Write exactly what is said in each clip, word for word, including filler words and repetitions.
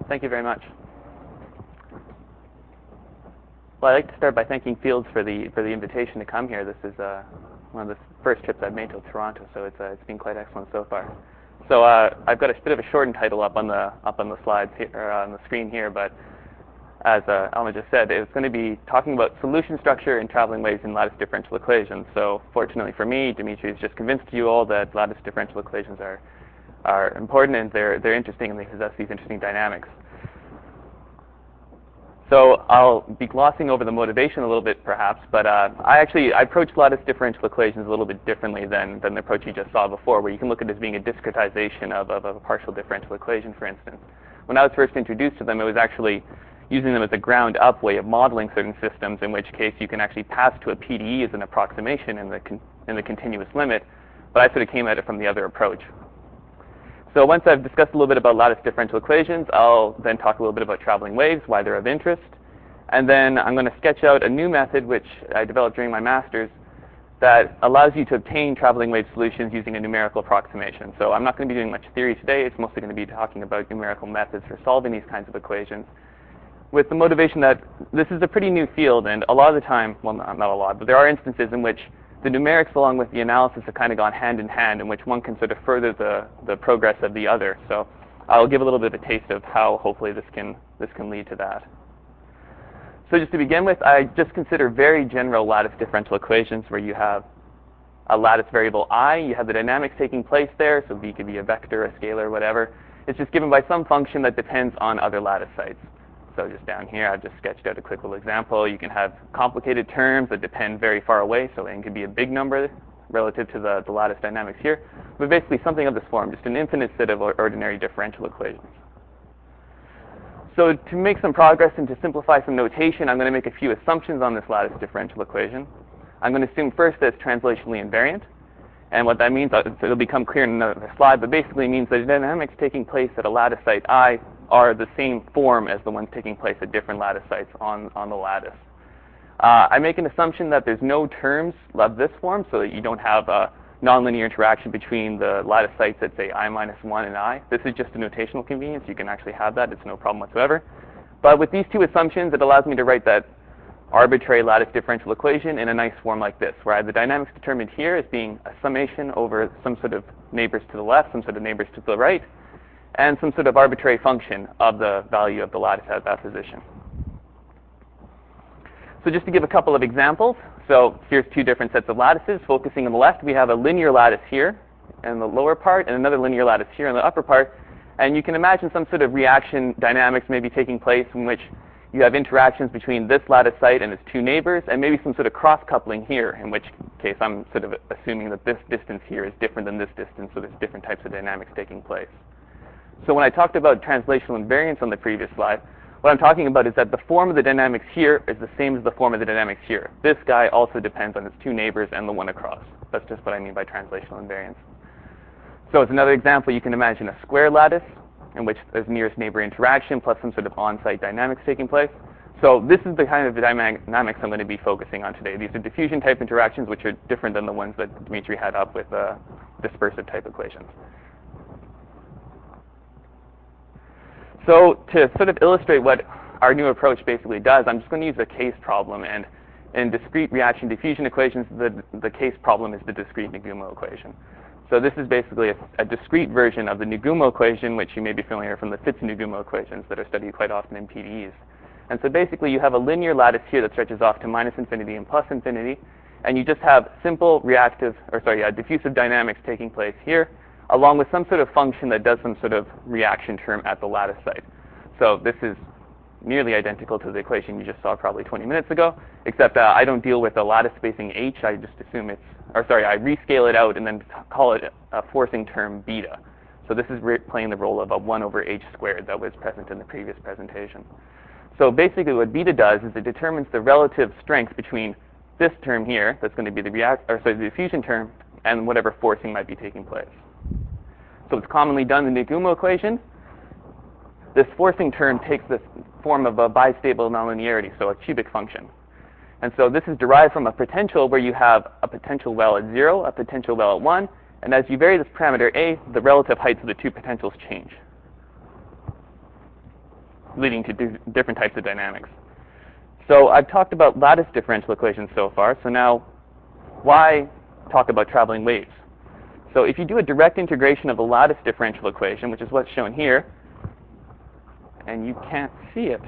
Thank you very much. Well, I'd like to start by thanking Fields for the for the invitation to come here. This is uh, one of the first trips I've made to Toronto, so it's uh, it's been quite excellent so far. So uh, I've got a bit of a shortened title up on the up on the slides here, or on the screen here, but as uh, Alma just said, it's going to be talking about solution structure and traveling waves in lattice differential equations. So fortunately for me, Dimitri has just convinced you all that lattice differential equations are are important and they're they're interesting and they possess these interesting dynamics. So I'll be glossing over the motivation a little bit, perhaps, but uh, I actually I approach lattice differential equations a little bit differently than, than the approach you just saw before, where you can look at it as being a discretization of, of, of a partial differential equation, for instance. When I was first introduced to them, it was actually using them as a ground-up way of modeling certain systems, in which case you can actually pass to a P D E as an approximation in the, con in the continuous limit, but I sort of came at it from the other approach. So once I've discussed a little bit about lattice differential equations, I'll then talk a little bit about traveling waves, why they're of interest, and then I'm going to sketch out a new method which I developed during my master's that allows you to obtain traveling wave solutions using a numerical approximation. So I'm not going to be doing much theory today. It's mostly going to be talking about numerical methods for solving these kinds of equations, with the motivation that this is a pretty new field, and a lot of the time, well, not, not a lot, but there are instances in which the numerics along with the analysis have kind of gone hand in hand, in which one can sort of further the, the progress of the other. So I'll give a little bit of a taste of how hopefully this can, this can lead to that. So just to begin with, I just consider very general lattice differential equations where you have a lattice variable I, you have the dynamics taking place there, so V could be a vector, a scalar, whatever. It's just given by some function that depends on other lattice sites. So just down here, I've just sketched out a quick little example. You can have complicated terms that depend very far away, so n could be a big number relative to the, the lattice dynamics here, but basically something of this form, just an infinite set of ordinary differential equations. So to make some progress and to simplify some notation, I'm going to make a few assumptions on this lattice differential equation. I'm going to assume first that it's translationally invariant, and what that means, it'll become clear in another slide, but basically it means that the dynamics taking place at a lattice site I are the same form as the ones taking place at different lattice sites on, on the lattice. Uh, I make an assumption that there's no terms of this form, so that you don't have a nonlinear interaction between the lattice sites at, say, I minus one and I. This is just a notational convenience. You can actually have that. It's no problem whatsoever. But with these two assumptions, it allows me to write that arbitrary lattice differential equation in a nice form like this, where I have the dynamics determined here as being a summation over some sort of neighbors to the left, some sort of neighbors to the right, and some sort of arbitrary function of the value of the lattice at that position. So just to give a couple of examples, so here's two different sets of lattices. Focusing on the left, we have a linear lattice here in the lower part, and another linear lattice here in the upper part. And you can imagine some sort of reaction dynamics maybe taking place in which you have interactions between this lattice site and its two neighbors, and maybe some sort of cross-coupling here, in which case I'm sort of assuming that this distance here is different than this distance, so there's different types of dynamics taking place. So when I talked about translational invariance on the previous slide, what I'm talking about is that the form of the dynamics here is the same as the form of the dynamics here. This guy also depends on its two neighbors and the one across. That's just what I mean by translational invariance. So as another example, you can imagine a square lattice in which there's nearest neighbor interaction plus some sort of on-site dynamics taking place. So this is the kind of dynamics I'm going to be focusing on today. These are diffusion type interactions, which are different than the ones that Dimitri had up with uh, dispersive type equations. So to sort of illustrate what our new approach basically does, I'm just going to use a case problem. And in discrete reaction diffusion equations, the, the case problem is the discrete Nagumo equation. So this is basically a, a discrete version of the Nagumo equation, which you may be familiar from the Fitts-Nagumo equations that are studied quite often in P D Es. And so basically you have a linear lattice here that stretches off to minus infinity and plus infinity, and you just have simple reactive, or sorry, yeah, diffusive dynamics taking place here, along with some sort of function that does some sort of reaction term at the lattice site. So this is nearly identical to the equation you just saw probably twenty minutes ago, except uh, I don't deal with the lattice spacing h. I just assume it's, or sorry, I rescale it out and then call it a forcing term beta. So this is playing the role of a one over h squared that was present in the previous presentation. So basically what beta does is it determines the relative strength between this term here, that's going to be the react, or sorry, the diffusion term, and whatever forcing might be taking place. So it's commonly done in the Nagumo equation. This forcing term takes the form of a bistable nonlinearity, so a cubic function. And so this is derived from a potential where you have a potential well at zero, a potential well at one, and as you vary this parameter a, the relative heights of the two potentials change. leading to d different types of dynamics. So I've talked about lattice differential equations so far, so now why talk about traveling waves? So if you do a direct integration of the lattice differential equation, which is what's shown here, and you can't see it.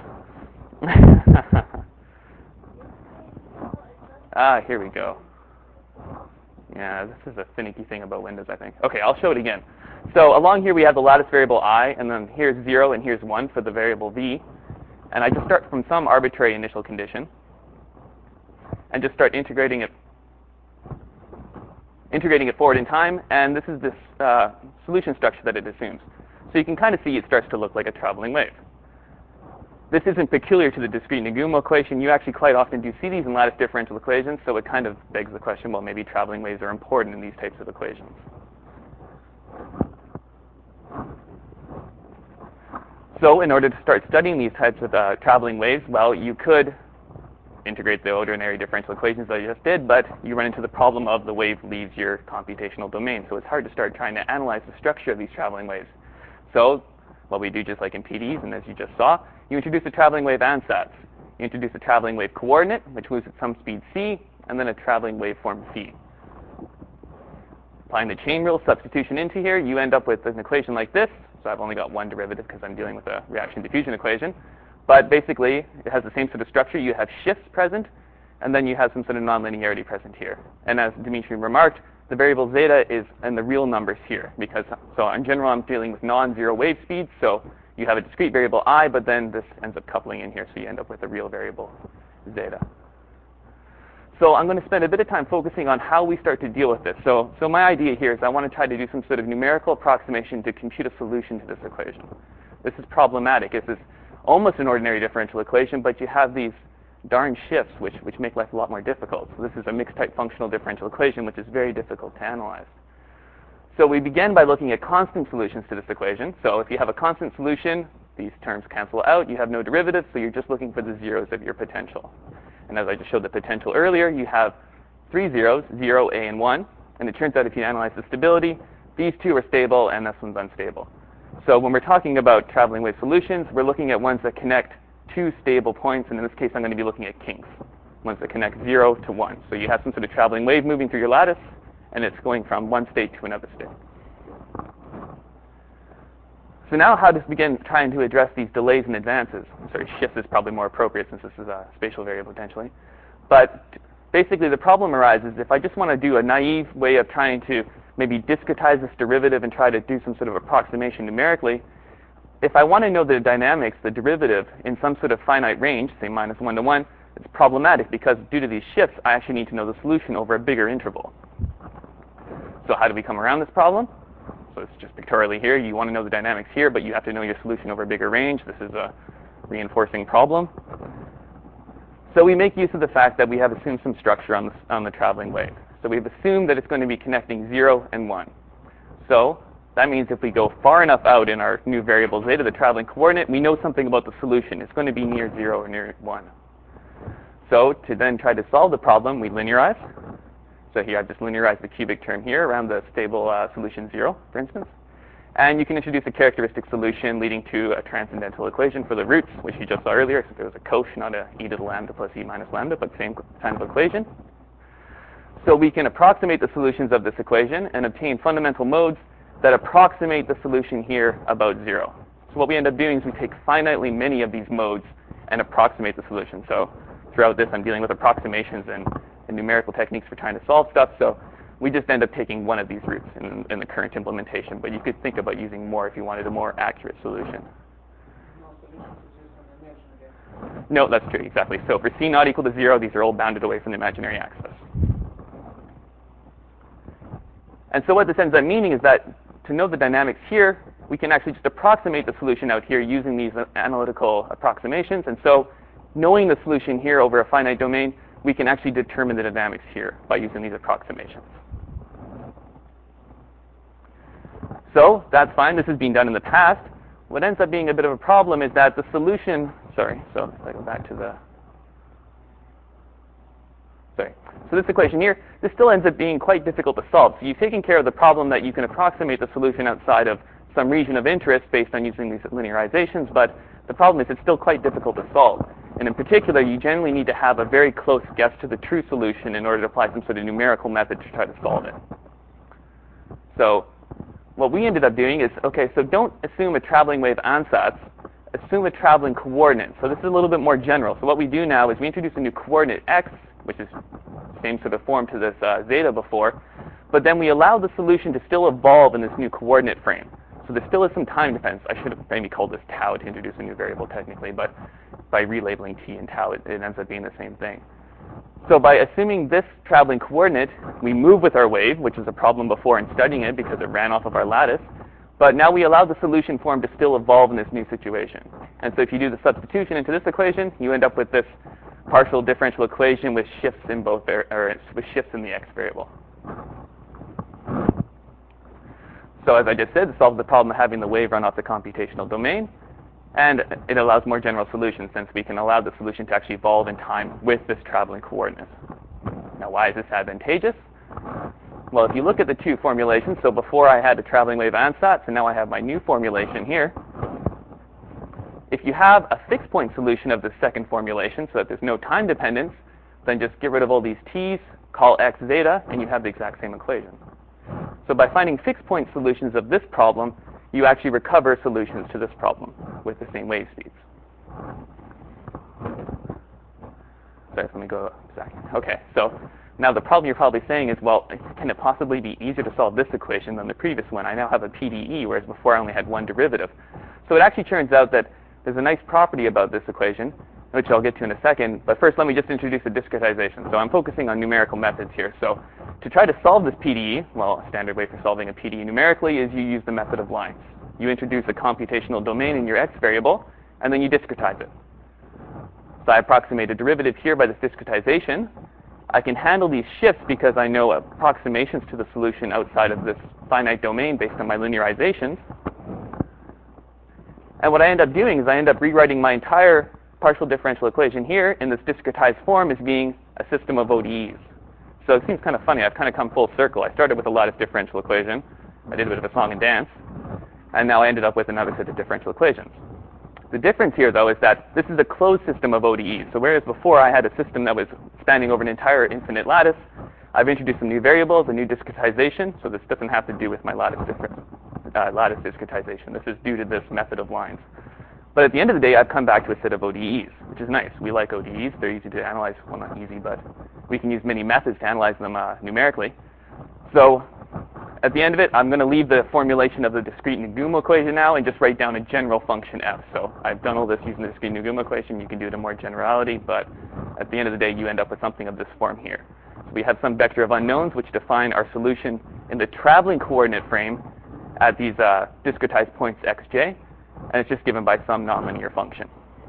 Ah, here we go. Yeah, this is a finicky thing about Windows, I think. Okay, I'll show it again. So along here we have the lattice variable I, and then here's zero and here's one for the variable v. And I just start from some arbitrary initial condition and just start integrating it integrating it forward in time, and this is this uh, solution structure that it assumes. So you can kind of see it starts to look like a traveling wave. This isn't peculiar to the discrete Nagumo equation. You actually quite often do see these in lattice differential equations, so it kind of begs the question, well, maybe traveling waves are important in these types of equations. So in order to start studying these types of uh, traveling waves, well, you could integrate the ordinary differential equations that I just did, but you run into the problem of the wave leaves your computational domain. So it's hard to start trying to analyze the structure of these traveling waves. So what we do, just like in P D Es, and as you just saw, you introduce a traveling wave ansatz. You introduce a traveling wave coordinate, which moves at some speed c, and then a traveling waveform phi. Applying the chain rule substitution into here, you end up with an equation like this. So I've only got one derivative because I'm dealing with a reaction diffusion equation. But basically, it has the same sort of structure. You have shifts present, and then you have some sort of nonlinearity present here. And as Dimitri remarked, the variable zeta is in the real numbers here. Because so in general, I'm dealing with non-zero wave speeds. So you have a discrete variable I, but then this ends up coupling in here. So you end up with a real variable zeta. So I'm going to spend a bit of time focusing on how we start to deal with this. So, so my idea here is I want to try to do some sort of numerical approximation to compute a solution to this equation. This is problematic. This is almost an ordinary differential equation, but you have these darn shifts which, which make life a lot more difficult. So this is a mixed type functional differential equation, which is very difficult to analyze. So we begin by looking at constant solutions to this equation. So if you have a constant solution, these terms cancel out. You have no derivatives, so you're just looking for the zeros of your potential. And as I just showed the potential earlier, you have three zeros, zero, a, and one. And it turns out if you analyze the stability, these two are stable and this one's unstable. So when we're talking about traveling wave solutions, we're looking at ones that connect two stable points. And in this case, I'm going to be looking at kinks, ones that connect zero to one. So you have some sort of traveling wave moving through your lattice, and it's going from one state to another state. So now how to begin trying to address these delays and advances. Sorry, shifts is probably more appropriate since this is a spatial variable potentially. But basically the problem arises if I just want to do a naive way of trying to maybe discretize this derivative and try to do some sort of approximation numerically. If I want to know the dynamics, the derivative, in some sort of finite range, say minus one to one, it's problematic because due to these shifts, I actually need to know the solution over a bigger interval. So how do we come around this problem? So it's just pictorially here. You want to know the dynamics here, but you have to know your solution over a bigger range. This is a reinforcing problem. So we make use of the fact that we have assumed some structure on the, on the traveling wave. So we've assumed that it's going to be connecting zero and one. So that means if we go far enough out in our new variable zeta, the traveling coordinate, we know something about the solution. It's going to be near zero or near one. So to then try to solve the problem, we linearize. So here I've just linearized the cubic term here around the stable uh, solution zero, for instance. And you can introduce a characteristic solution leading to a transcendental equation for the roots, which you just saw earlier. So there was a cosh, not a e to the lambda plus e minus lambda, but same kind of equation. So we can approximate the solutions of this equation and obtain fundamental modes that approximate the solution here about zero. So what we end up doing is we take finitely many of these modes and approximate the solution. So throughout this, I'm dealing with approximations and, and numerical techniques for trying to solve stuff. So we just end up taking one of these roots in, in the current implementation. But you could think about using more if you wanted a more accurate solution. No, that's true, exactly. So for c not equal to zero, these are all bounded away from the imaginary axis. And so what this ends up meaning is that to know the dynamics here, we can actually just approximate the solution out here using these analytical approximations. And so knowing the solution here over a finite domain, we can actually determine the dynamics here by using these approximations. So that's fine. This has been done in the past. What ends up being a bit of a problem is that the solution, sorry, so if I go back to the, sorry. So this equation here, this still ends up being quite difficult to solve. So you've taken care of the problem that you can approximate the solution outside of some region of interest based on using these linearizations, but the problem is it's still quite difficult to solve. And in particular, you generally need to have a very close guess to the true solution in order to apply some sort of numerical method to try to solve it. So what we ended up doing is, okay, so don't assume a traveling wave ansatz, assume a traveling coordinate. So this is a little bit more general. So what we do now is we introduce a new coordinate x, which is the same sort of form to this uh, zeta before, but then we allow the solution to still evolve in this new coordinate frame. So there still is some time dependence. I should have maybe called this tau to introduce a new variable technically, but by relabeling t and tau, it, it ends up being the same thing. So by assuming this traveling coordinate, we move with our wave, which was a problem before in studying it because it ran off of our lattice. But now we allow the solution form to still evolve in this new situation. And so if you do the substitution into this equation, you end up with this partial differential equation with shifts in both, or with shifts in the x variable. So as I just said, it solves the problem of having the wave run off the computational domain. And it allows more general solutions since we can allow the solution to actually evolve in time with this traveling coordinate. Now, why is this advantageous? Well, if you look at the two formulations, so before I had a traveling wave ansatz, and now I have my new formulation here. If you have a fixed point solution of the second formulation so that there's no time dependence, then just get rid of all these t's, call x zeta, and you have the exact same equation. So by finding fixed point solutions of this problem, you actually recover solutions to this problem with the same wave speeds. Sorry, let me go a second. Okay, so now the problem you're probably saying is, well, can it possibly be easier to solve this equation than the previous one? I now have a P D E, whereas before I only had one derivative. So it actually turns out that there's a nice property about this equation, which I'll get to in a second. But first, let me just introduce a discretization. So I'm focusing on numerical methods here. So to try to solve this P D E, well, a standard way for solving a P D E numerically is you use the method of lines. You introduce a computational domain in your x variable, and then you discretize it. So I approximate a derivative here by this discretization. I can handle these shifts because I know approximations to the solution outside of this finite domain based on my linearizations. And what I end up doing is I end up rewriting my entire partial differential equation here in this discretized form as being a system of O D Es. So it seems kind of funny. I've kind of come full circle. I started with a lattice differential equation. I did a bit of a song and dance. And now I ended up with another set of differential equations. The difference here, though, is that this is a closed system of O D Es. So whereas before I had a system that was spanning over an entire infinite lattice, I've introduced some new variables, a new discretization. So this doesn't have to do with my lattice, different, uh, lattice discretization. This is due to this method of lines. But at the end of the day, I've come back to a set of O D Es, which is nice. We like O D Es. They're easy to analyze. Well, not easy, but we can use many methods to analyze them uh, numerically. So at the end of it, I'm going to leave the formulation of the discrete Nagumo equation now and just write down a general function f. So I've done all this using the discrete Nagumo equation. You can do it in more generality, but at the end of the day, you end up with something of this form here. So we have some vector of unknowns which define our solution in the traveling coordinate frame at these uh, discretized points xj, and it's just given by some nonlinear function.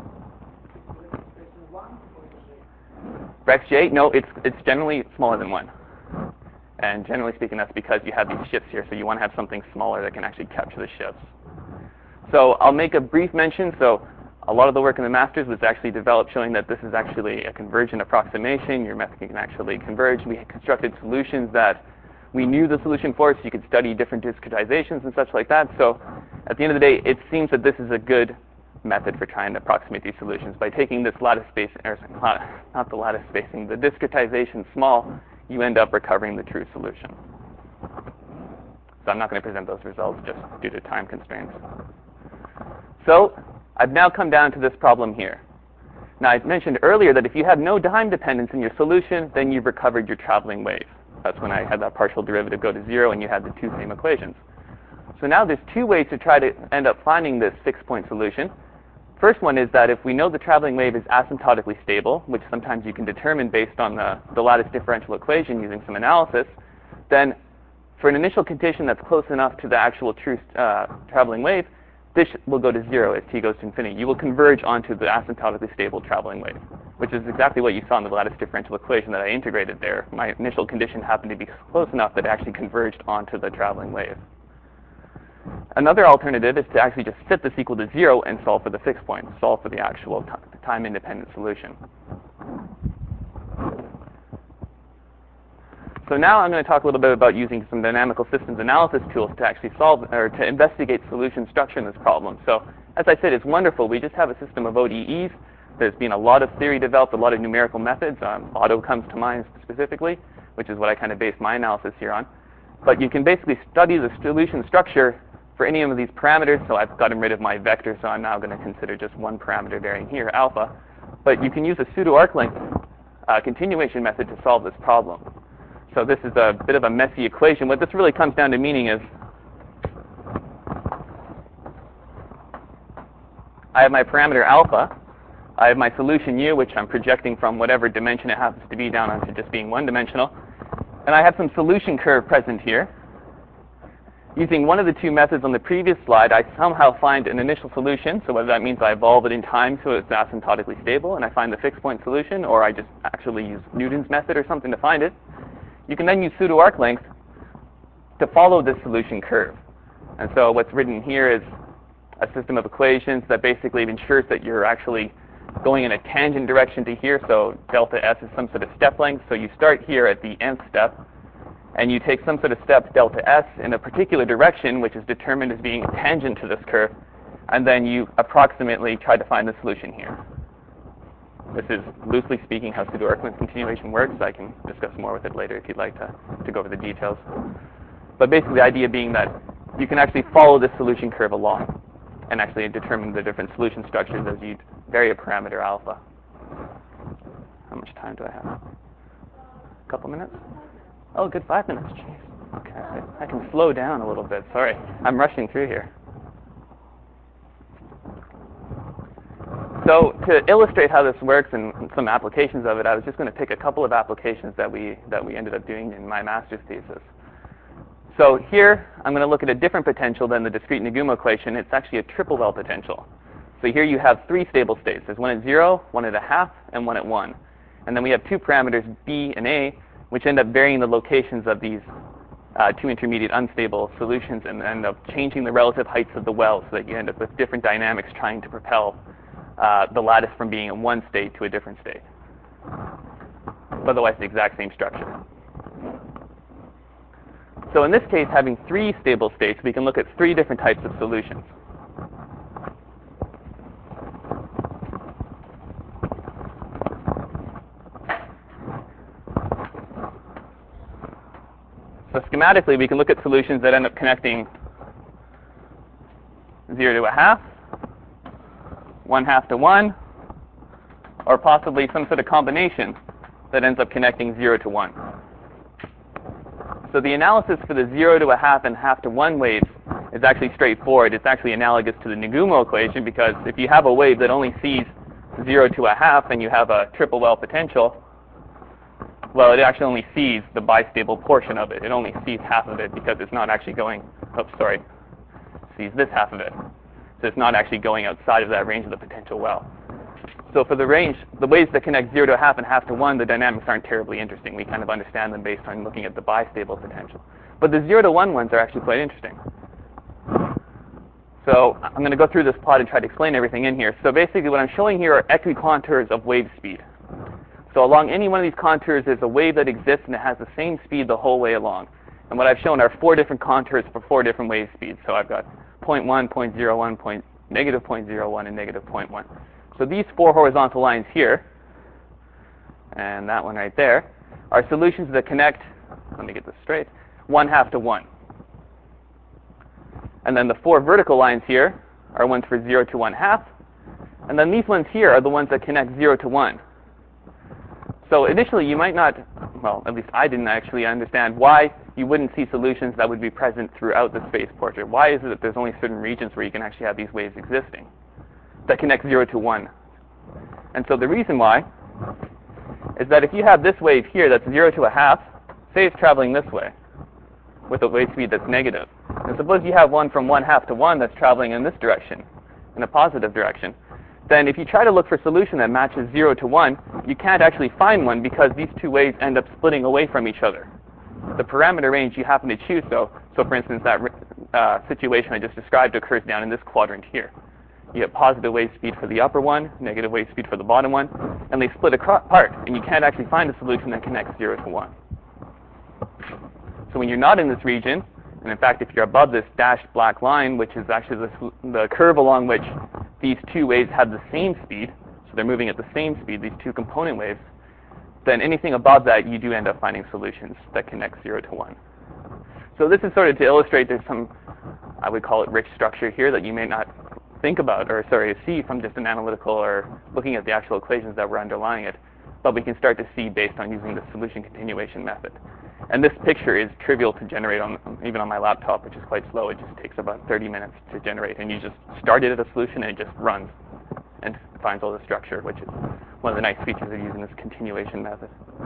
For xj, no, it's, it's generally smaller than one. And generally speaking, that's because you have these shifts here, so you want to have something smaller that can actually capture the shifts. So I'll make a brief mention. So a lot of the work in the masters was actually developed showing that this is actually a convergent approximation. Your method can actually converge. We constructed solutions that we knew the solution for, so you could study different discretizations and such like that. So at the end of the day, it seems that this is a good method for trying to approximate these solutions. By taking this lattice spacing, or not the lattice spacing, the discretization small, you end up recovering the true solution. So I'm not going to present those results just due to time constraints. So I've now come down to this problem here. Now I mentioned earlier that if you have no time dependence in your solution, then you've recovered your traveling wave. That's when I had that partial derivative go to zero and you had the two same equations. So now there's two ways to try to end up finding this fixed point solution. First one is that if we know the traveling wave is asymptotically stable, which sometimes you can determine based on the, the lattice differential equation using some analysis, then for an initial condition that's close enough to the actual true uh, traveling wave, this will go to zero as t goes to infinity. You will converge onto the asymptotically stable traveling wave, which is exactly what you saw in the lattice differential equation that I integrated there. My initial condition happened to be close enough that it actually converged onto the traveling wave. Another alternative is to actually just set this equal to zero and solve for the fixed point, solve for the actual time-independent solution. So now I'm going to talk a little bit about using some dynamical systems analysis tools to actually solve or to investigate solution structure in this problem. So as I said, it's wonderful. We just have a system of O D Es. There's been a lot of theory developed, a lot of numerical methods. Um, Otto comes to mind specifically, which is what I kind of base my analysis here on. But you can basically study the solution structure for any of these parameters. So I've gotten rid of my vector, so I'm now going to consider just one parameter variant here, alpha. But you can use a pseudo arc length uh, continuation method to solve this problem. So this is a bit of a messy equation. What this really comes down to meaning is I have my parameter alpha. I have my solution u, which I'm projecting from whatever dimension it happens to be down onto just being one-dimensional. And I have some solution curve present here. Using one of the two methods on the previous slide, I somehow find an initial solution. So whether that means I evolve it in time so it's asymptotically stable and I find the fixed point solution, or I just actually use Newton's method or something to find it. You can then use pseudo arc length to follow this solution curve. And so what's written here is a system of equations that basically ensures that you're actually going in a tangent direction to here. So delta S is some sort of step length. So you start here at the nth step, and you take some sort of step delta S in a particular direction, which is determined as being tangent to this curve, and then you approximately try to find the solution here. This is, loosely speaking, how pseudo arc length continuation works. I can discuss more with it later if you'd like to, to go over the details. But basically the idea being that you can actually follow this solution curve along and actually determine the different solution structures as you vary a parameter alpha. How much time do I have? A couple minutes? Oh, good, five minutes. Jeez. Okay, I, I can slow down a little bit. Sorry, I'm rushing through here. So to illustrate how this works and some applications of it, I was just going to pick a couple of applications that we that we ended up doing in my master's thesis. So here, I'm going to look at a different potential than the discrete Nagumo equation. It's actually a triple well potential. So here you have three stable states. There's one at zero, one at a half, and one at one. And then we have two parameters, B and A, which end up varying the locations of these uh, two intermediate unstable solutions and end up changing the relative heights of the well so that you end up with different dynamics trying to propel uh, the lattice from being in one state to a different state. Otherwise, the exact same structure. So in this case, having three stable states, we can look at three different types of solutions. So schematically, we can look at solutions that end up connecting zero to a half, one half to one, or possibly some sort of combination that ends up connecting zero to one. So the analysis for the zero to a half and half to one waves is actually straightforward. It's actually analogous to the Nagumo equation, because if you have a wave that only sees zero to a half and you have a triple well potential, well, it actually only sees the bistable portion of it. It only sees half of it because it's not actually going, oh, sorry, sees this half of it. So it's not actually going outside of that range of the potential well. So for the range, the waves that connect zero to a half and half to one, the dynamics aren't terribly interesting. We kind of understand them based on looking at the bistable potential. But the zero to one ones are actually quite interesting. So I'm going to go through this plot and try to explain everything in here. So basically what I'm showing here are equicontours of wave speed. So along any one of these contours, there's a wave that exists and it has the same speed the whole way along. And what I've shown are four different contours for four different wave speeds. So I've got zero point one, zero point zero one, point, negative zero point zero one, and negative zero point one. So these four horizontal lines here, and that one right there, are solutions that connect, let me get this straight, one half to one. And then the four vertical lines here are ones for zero to one half. And then these ones here are the ones that connect zero to one. So initially you might not, well, at least I didn't actually understand why you wouldn't see solutions that would be present throughout the space portrait. Why is it that there's only certain regions where you can actually have these waves existing that connect zero to one? And so the reason why is that if you have this wave here that's zero to a half, say it's traveling this way with a wave speed that's negative. And suppose you have one from one half to one that's traveling in this direction, in a positive direction. Then if you try to look for a solution that matches zero to one, you can't actually find one because these two waves end up splitting away from each other. The parameter range you happen to choose, so, so for instance, that uh, situation I just described occurs down in this quadrant here. You have positive wave speed for the upper one, negative wave speed for the bottom one, and they split apart, and you can't actually find a solution that connects zero to one. So when you're not in this region, and in fact, if you're above this dashed black line, which is actually the, the curve along which these two waves have the same speed, so they're moving at the same speed, these two component waves, then anything above that, you do end up finding solutions that connect zero to one. So this is sort of to illustrate there's some, I would call it rich structure here that you may not think about, or sorry, see from just an analytical or looking at the actual equations that were underlying it, but we can start to see based on using the solution continuation method. And this picture is trivial to generate on even on my laptop, which is quite slow. It just takes about thirty minutes to generate, and you just start it at a solution and it just runs and finds all the structure, which is one of the nice features of using this continuation method.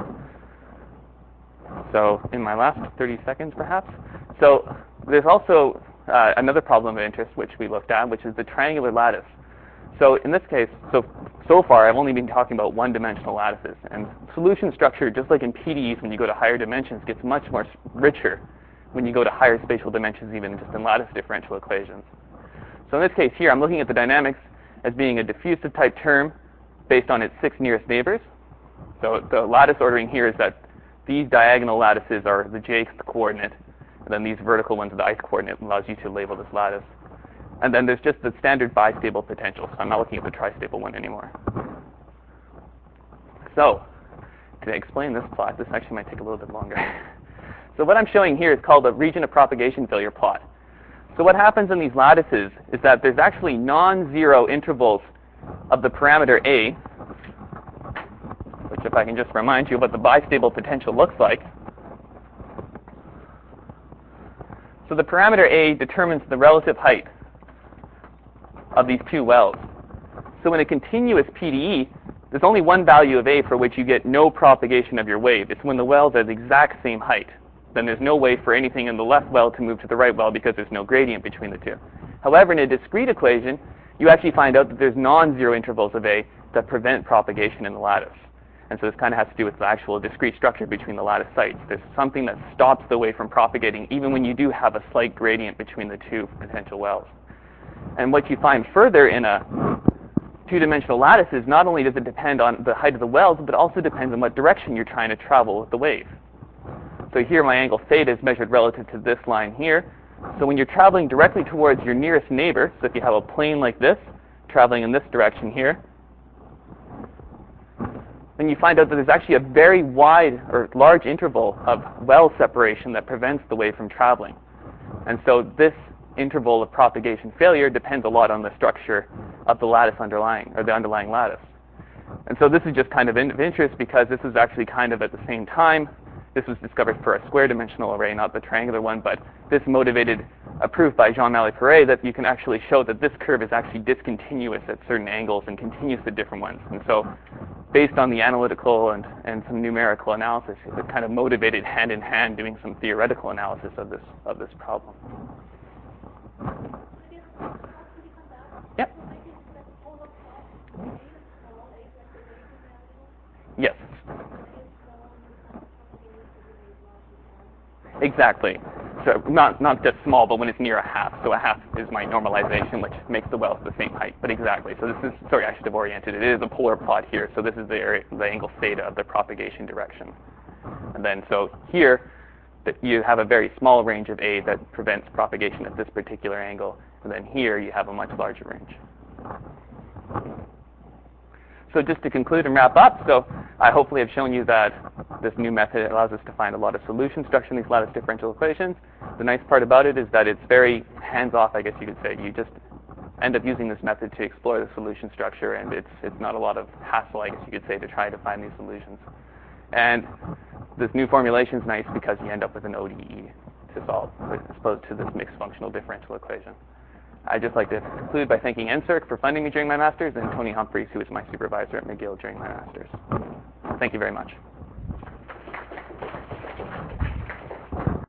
So in my last thirty seconds, perhaps. So there's also uh, another problem of interest which we looked at, which is the triangular lattice. So in this case, so so far I've only been talking about one-dimensional lattices, and solution structure, just like in P D Es, when you go to higher dimensions, gets much more richer when you go to higher spatial dimensions, even just in lattice differential equations. So in this case here, I'm looking at the dynamics as being a diffusive type term based on its six nearest neighbors. So the lattice ordering here is that these diagonal lattices are the jth coordinate, and then these vertical ones are the ith coordinate, allows you to label this lattice. And then there's just the standard bistable potential, so I'm not looking at the tristable one anymore. So, to explain this plot, this actually might take a little bit longer. So what I'm showing here is called a region of propagation failure plot. So what happens in these lattices is that there's actually non-zero intervals of the parameter A, which if I can just remind you what the bistable potential looks like. So the parameter A determines the relative height of these two wells. So in a continuous P D E, there's only one value of A for which you get no propagation of your wave. It's when the wells are the exact same height. Then there's no way for anything in the left well to move to the right well because there's no gradient between the two. However, in a discrete equation, you actually find out that there's non-zero intervals of A that prevent propagation in the lattice. And so this kind of has to do with the actual discrete structure between the lattice sites. There's something that stops the wave from propagating even when you do have a slight gradient between the two potential wells. And what you find further in a two-dimensional lattice is not only does it depend on the height of the wells, but it also depends on what direction you're trying to travel with the wave. So here my angle theta is measured relative to this line here. So when you're traveling directly towards your nearest neighbor, so if you have a plane like this, traveling in this direction here, then you find out that there's actually a very wide or large interval of well separation that prevents the wave from traveling. And so this interval of propagation failure depends a lot on the structure of the lattice underlying, or the underlying lattice. And so this is just kind of of interest because this is actually kind of at the same time. This was discovered for a square dimensional array, not the triangular one, but this motivated a proof by Jean-Marie that you can actually show that this curve is actually discontinuous at certain angles and continuous at different ones. And so based on the analytical and, and some numerical analysis, it kind of motivated hand in hand doing some theoretical analysis of this of this problem. Yep. Yes. Exactly. So not not just small, but when it's near a half. So a half is my normalization, which makes the wells the same height. But exactly. So this is, sorry, I should have oriented it. It is a polar plot here. So this is the area, the angle theta of the propagation direction. And then so here, that you have a very small range of A that prevents propagation at this particular angle. And then here you have a much larger range. So just to conclude and wrap up, so I hopefully have shown you that this new method allows us to find a lot of solution structure in these lattice differential equations. The nice part about it is that it's very hands-off, I guess you could say. You just end up using this method to explore the solution structure, and it's it's not a lot of hassle, I guess you could say, to try to find these solutions. And this new formulation is nice because you end up with an O D E to solve, as opposed to this mixed functional differential equation. I'd just like to conclude by thanking N S E R C for funding me during my master's and Tony Humphreys, who was my supervisor at McGill during my master's. Thank you very much.